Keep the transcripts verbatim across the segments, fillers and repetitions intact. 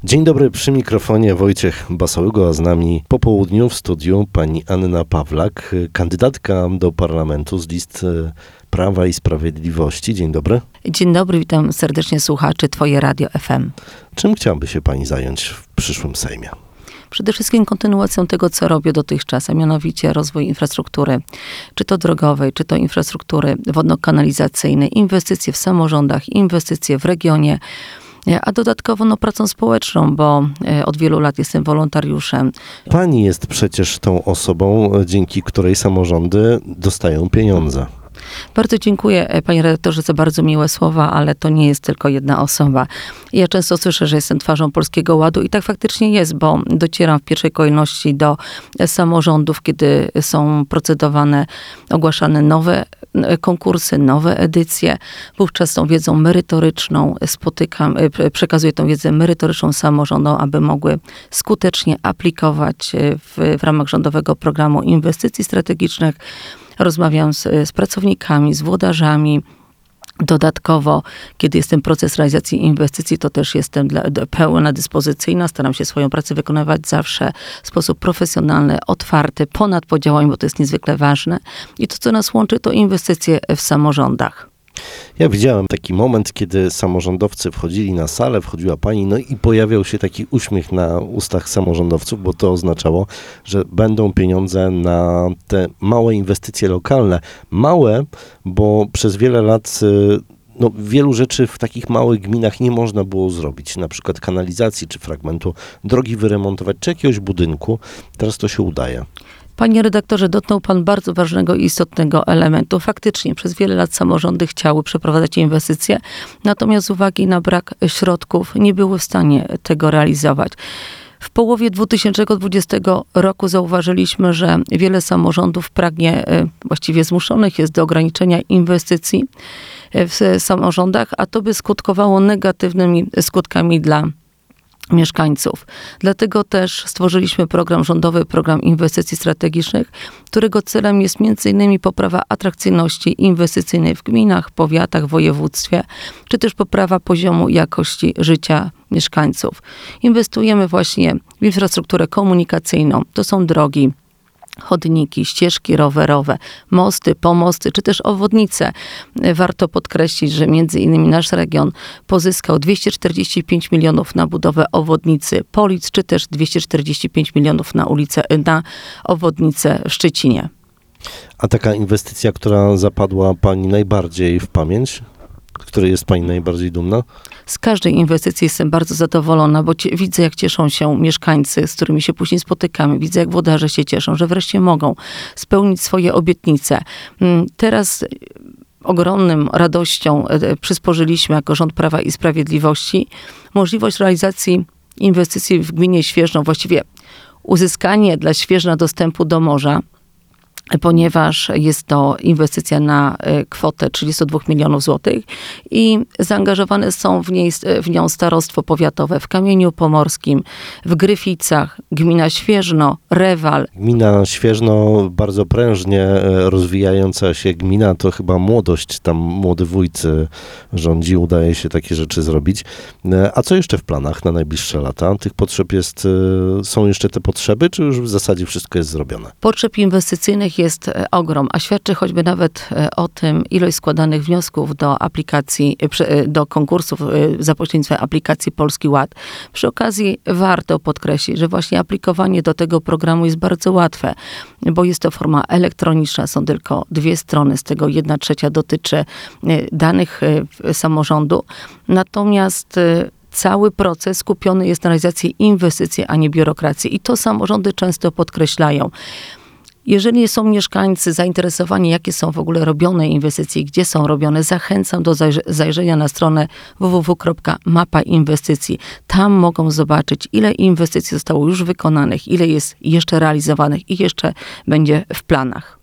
Dzień dobry, przy mikrofonie Wojciech Basałygo, a z nami po południu w studiu pani Anna Pawlak, kandydatka do parlamentu z list Prawa i Sprawiedliwości. Dzień dobry. Dzień dobry, witam serdecznie słuchaczy Twoje Radio F M. Czym chciałaby się pani zająć w przyszłym Sejmie? Przede wszystkim kontynuacją tego, co robię dotychczas, a mianowicie rozwój infrastruktury, czy to drogowej, czy to infrastruktury wodno-kanalizacyjnej, inwestycje w samorządach, inwestycje w regionie, a dodatkowo no, pracą społeczną, bo od wielu lat jestem wolontariuszem. Pani jest przecież tą osobą, dzięki której samorządy dostają pieniądze. Bardzo dziękuję, panie redaktorze, za bardzo miłe słowa, ale to nie jest tylko jedna osoba. Ja często słyszę, że jestem twarzą Polskiego Ładu i tak faktycznie jest, bo docieram w pierwszej kolejności do samorządów, kiedy są procedowane, ogłaszane nowe konkursy, nowe edycje. Wówczas tą wiedzą merytoryczną spotykam, przekazuję tą wiedzę merytoryczną samorządom, aby mogły skutecznie aplikować w, w ramach rządowego programu inwestycji strategicznych. Rozmawiam z, z pracownikami, z włodarzami. Dodatkowo, kiedy jest ten proces realizacji inwestycji, to też jestem dla, pełna dyspozycyjna. Staram się swoją pracę wykonywać zawsze w sposób profesjonalny, otwarty, ponad podziałami, bo to jest niezwykle ważne. I to, co nas łączy, to inwestycje w samorządach. Ja widziałem taki moment, kiedy samorządowcy wchodzili na salę, wchodziła pani, no i pojawiał się taki uśmiech na ustach samorządowców, bo to oznaczało, że będą pieniądze na te małe inwestycje lokalne. Małe, bo przez wiele lat no, wielu rzeczy w takich małych gminach nie można było zrobić. Na przykład kanalizacji, czy fragmentu drogi wyremontować, czy jakiegoś budynku. Teraz to się udaje. Panie redaktorze, dotknął pan bardzo ważnego i istotnego elementu. Faktycznie przez wiele lat samorządy chciały przeprowadzać inwestycje, natomiast z uwagi na brak środków nie były w stanie tego realizować. W połowie dwa tysiące dwudziestego roku zauważyliśmy, że wiele samorządów pragnie, właściwie zmuszonych jest do ograniczenia inwestycji w samorządach, a to by skutkowało negatywnymi skutkami dla mieszkańców. Dlatego też stworzyliśmy program rządowy, program inwestycji strategicznych, którego celem jest między innymi poprawa atrakcyjności inwestycyjnej w gminach, powiatach, województwie, czy też poprawa poziomu jakości życia mieszkańców. Inwestujemy właśnie w infrastrukturę komunikacyjną. To są drogi, chodniki, ścieżki rowerowe, mosty, pomosty, czy też obwodnice. Warto podkreślić, że między innymi nasz region pozyskał dwieście czterdzieści pięć milionów na budowę obwodnicy Polic, czy też dwieście czterdzieści pięć milionów na ulicę, na obwodnicę w Szczecinie. A taka inwestycja, która zapadła pani najbardziej w pamięć? Której jest pani najbardziej dumna? Z każdej inwestycji jestem bardzo zadowolona, bo cie, widzę, jak cieszą się mieszkańcy, z którymi się później spotykamy. Widzę, jak włodarze się cieszą, że wreszcie mogą spełnić swoje obietnice. Teraz ogromną radością przysporzyliśmy jako rząd Prawa i Sprawiedliwości możliwość realizacji inwestycji w gminie Świerzno, właściwie uzyskanie dla Świerzna dostępu do morza, ponieważ jest to inwestycja na kwotę trzydzieści dwa milionów złotych i zaangażowane są w, niej, w nią starostwo powiatowe w Kamieniu Pomorskim, w Gryficach, gmina Świerzno, Rewal. Gmina Świerzno, bardzo prężnie rozwijająca się gmina, to chyba młodość, tam młody wójt rządzi, udaje się takie rzeczy zrobić. A co jeszcze w planach na najbliższe lata? Tych potrzeb jest, są jeszcze te potrzeby, czy już w zasadzie wszystko jest zrobione? Potrzeb inwestycyjnych jest ogrom, a świadczy choćby nawet o tym ilość składanych wniosków do aplikacji, do konkursów za pośrednictwem aplikacji Polski Ład. Przy okazji warto podkreślić, że właśnie aplikowanie do tego programu jest bardzo łatwe, bo jest to forma elektroniczna, są tylko dwie strony, z tego jedna trzecia dotyczy danych samorządu. Natomiast cały proces skupiony jest na realizacji inwestycji, a nie biurokracji. I to samorządy często podkreślają. Jeżeli są mieszkańcy zainteresowani, jakie są w ogóle robione inwestycje, gdzie są robione, zachęcam do zajrzenia na stronę w w w kropka mapa inwestycji. Tam mogą zobaczyć, ile inwestycji zostało już wykonanych, ile jest jeszcze realizowanych i jeszcze będzie w planach.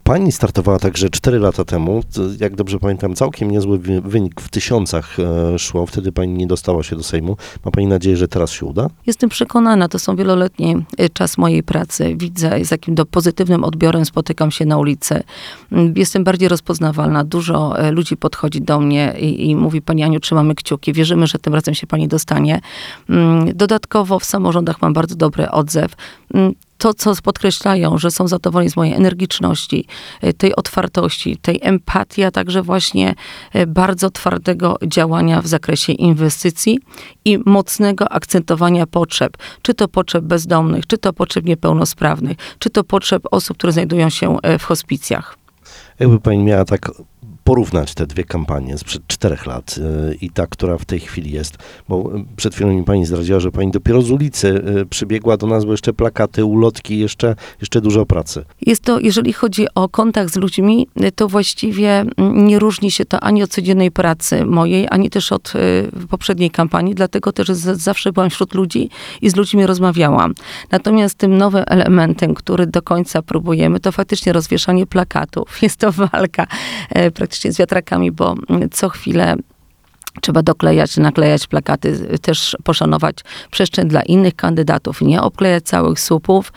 Pani startowała także cztery lata temu. To, jak dobrze pamiętam, całkiem niezły wy- wynik w tysiącach e, szło. Wtedy pani nie dostała się do Sejmu. Ma pani nadzieję, że teraz się uda? Jestem przekonana, to są wieloletni y, czas mojej pracy. Widzę, z jakim do pozytywnym odbiorem spotykam się na ulicy. Mm, Jestem bardziej rozpoznawalna. Dużo y, ludzi podchodzi do mnie i, i mówi: Pani Aniu, trzymamy kciuki. Wierzymy, że tym razem się pani dostanie. Mm, Dodatkowo w samorządach mam bardzo dobry odzew. Mm, To, co podkreślają, że są zadowoleni z mojej energiczności, y, tej otwartości, tej empatii, a także właśnie y, bardzo twardego działania w zakresie inwestycji i mocnego akcentowania potrzeb. Czy to potrzeb bezdomnych, czy to potrzeb niepełnosprawnych, czy to potrzeb osób, które znajdują się y, w hospicjach. Jakby pani miała tak porównać te dwie kampanie sprzed czterech lat yy, i ta, która w tej chwili jest, bo yy, przed chwilą mi pani zdradziła, że pani dopiero z ulicy yy, przybiegła do nas, bo jeszcze plakaty, ulotki, jeszcze, jeszcze dużo pracy. Jest to, jeżeli chodzi o kontakt z ludźmi, to właściwie nie różni się to ani od codziennej pracy mojej, ani też od y, poprzedniej kampanii, dlatego też z, zawsze byłam wśród ludzi i z ludźmi rozmawiałam. Natomiast tym nowym elementem, który do końca próbujemy, to faktycznie rozwieszanie plakatów. Jest to walka y, praktycznie z wiatrakami, bo y, co chwilę trzeba doklejać, naklejać plakaty, też poszanować przestrzeń dla innych kandydatów, nie obklejać całych słupów,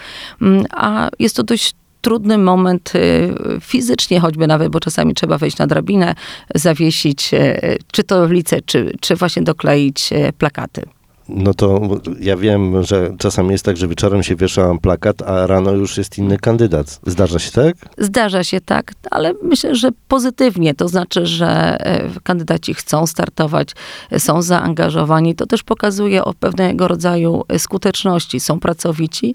a jest to dość trudny moment y, fizycznie choćby nawet, bo czasami trzeba wejść na drabinę, zawiesić y, czy to tablicę, czy, czy właśnie dokleić y, plakaty. No to ja wiem, że czasami jest tak, że wieczorem się wiesza plakat, a rano już jest inny kandydat. Zdarza się tak? Zdarza się tak, ale myślę, że pozytywnie. To znaczy, że y, kandydaci chcą startować, y, są zaangażowani. To też pokazuje o pewnego rodzaju skuteczności. Są pracowici.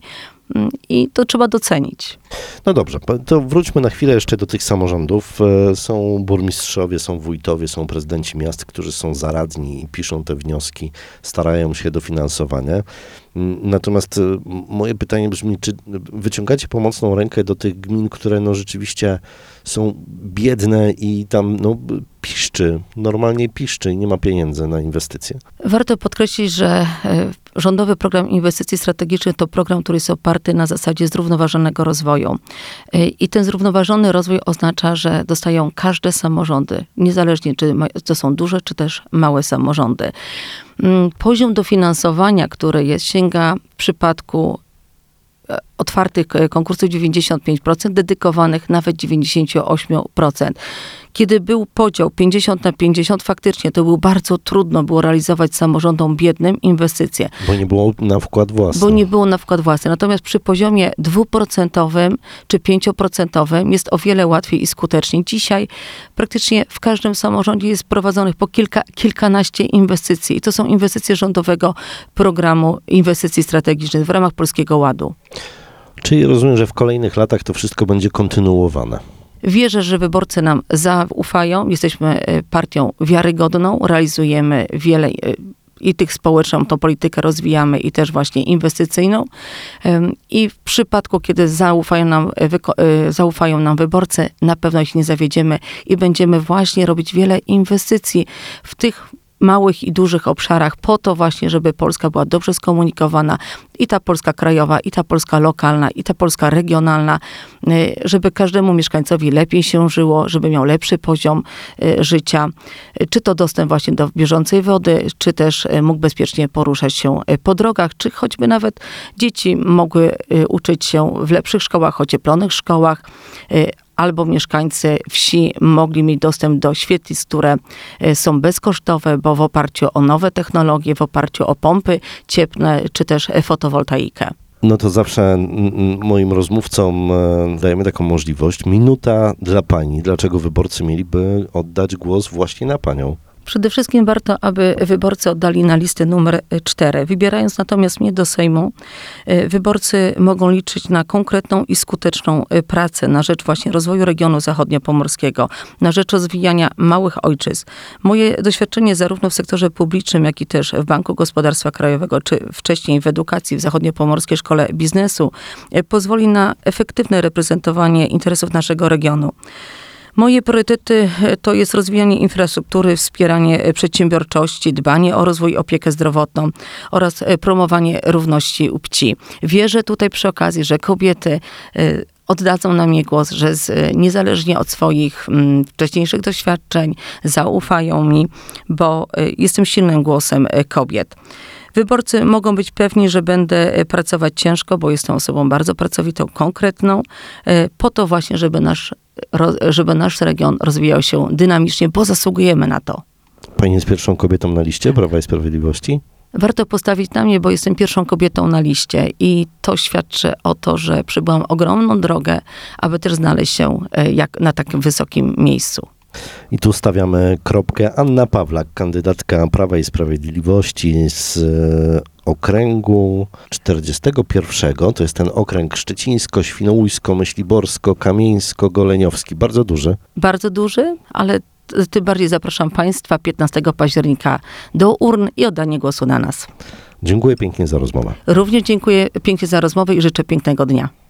I to trzeba docenić. No dobrze, to wróćmy na chwilę jeszcze do tych samorządów. Są burmistrzowie, są wójtowie, są prezydenci miast, którzy są zaradni i piszą te wnioski, starają się dofinansowania. Natomiast moje pytanie brzmi, czy wyciągacie pomocną rękę do tych gmin, które no rzeczywiście są biedne i tam no, piszczy, normalnie piszczy i nie ma pieniędzy na inwestycje? Warto podkreślić, że Rządowy Program Inwestycji Strategicznych to program, który jest oparty na zasadzie zrównoważonego rozwoju. I ten zrównoważony rozwój oznacza, że dostają każde samorządy, niezależnie czy to są duże, czy też małe samorządy. Poziom dofinansowania, który jest, sięga w przypadku otwartych konkursów dziewięćdziesiąt pięć procent, dedykowanych nawet dziewięćdziesiąt osiem procent. Kiedy był podział pięćdziesiąt na pięćdziesiąt, faktycznie to było bardzo trudno było realizować samorządom biednym inwestycje. Bo nie było na wkład własny. Bo nie było na wkład własny. Natomiast przy poziomie dwuprocentowym czy pięcioprocentowym jest o wiele łatwiej i skuteczniej. Dzisiaj praktycznie w każdym samorządzie jest prowadzonych po kilka, kilkanaście inwestycji. I to są inwestycje Rządowego Programu Inwestycji Strategicznych w ramach Polskiego Ładu. Czyli rozumiem, że w kolejnych latach to wszystko będzie kontynuowane. Wierzę, że wyborcy nam zaufają. Jesteśmy partią wiarygodną, realizujemy wiele i tych społeczną, tą politykę rozwijamy i też właśnie inwestycyjną. I w przypadku, kiedy zaufają nam, zaufają nam wyborcy, na pewno ich nie zawiedziemy i będziemy właśnie robić wiele inwestycji w tych małych i dużych obszarach po to właśnie, żeby Polska była dobrze skomunikowana, i ta Polska krajowa, i ta Polska lokalna, i ta Polska regionalna, żeby każdemu mieszkańcowi lepiej się żyło, żeby miał lepszy poziom życia, czy to dostęp właśnie do bieżącej wody, czy też mógł bezpiecznie poruszać się po drogach, czy choćby nawet dzieci mogły uczyć się w lepszych szkołach, ocieplonych szkołach, albo mieszkańcy wsi mogli mieć dostęp do świetlic, które są bezkosztowe, bo w oparciu o nowe technologie, w oparciu o pompy cieplne, czy też fotowoltaikę. No to zawsze m, moim rozmówcom e, dajemy taką możliwość. Minuta dla pani. Dlaczego wyborcy mieliby oddać głos właśnie na panią? Przede wszystkim warto, aby wyborcy oddali na listę numer cztery. Wybierając natomiast mnie do Sejmu, wyborcy mogą liczyć na konkretną i skuteczną pracę na rzecz właśnie rozwoju regionu zachodniopomorskiego, na rzecz rozwijania małych ojczyzn. Moje doświadczenie zarówno w sektorze publicznym, jak i też w Banku Gospodarstwa Krajowego, czy wcześniej w edukacji w Zachodniopomorskiej Szkole Biznesu pozwoli na efektywne reprezentowanie interesów naszego regionu. Moje priorytety to jest rozwijanie infrastruktury, wspieranie przedsiębiorczości, dbanie o rozwój i opiekę zdrowotną oraz promowanie równości płci. Wierzę tutaj przy okazji, że kobiety oddadzą na mnie głos, że z, niezależnie od swoich mm, wcześniejszych doświadczeń zaufają mi, bo y, jestem silnym głosem y, kobiet. Wyborcy mogą być pewni, że będę pracować ciężko, bo jestem osobą bardzo pracowitą, konkretną, po to właśnie, żeby nasz, żeby nasz region rozwijał się dynamicznie, bo zasługujemy na to. Pani jest pierwszą kobietą na liście Prawa i Sprawiedliwości? Warto postawić na mnie, bo jestem pierwszą kobietą na liście i to świadczy o to, że przebyłam ogromną drogę, aby też znaleźć się jak na takim wysokim miejscu. I tu stawiamy kropkę. Anna Pawlak, kandydatka Prawa i Sprawiedliwości z okręgu czterdziestego pierwszego. To jest ten okręg szczecińsko, świnoujsko, myśliborsko, kamieńsko, goleniowski. Bardzo duży. Bardzo duży, ale tym bardziej zapraszam Państwa piętnastego października do urn i oddanie głosu na nas. Dziękuję pięknie za rozmowę. Również dziękuję pięknie za rozmowę i życzę pięknego dnia.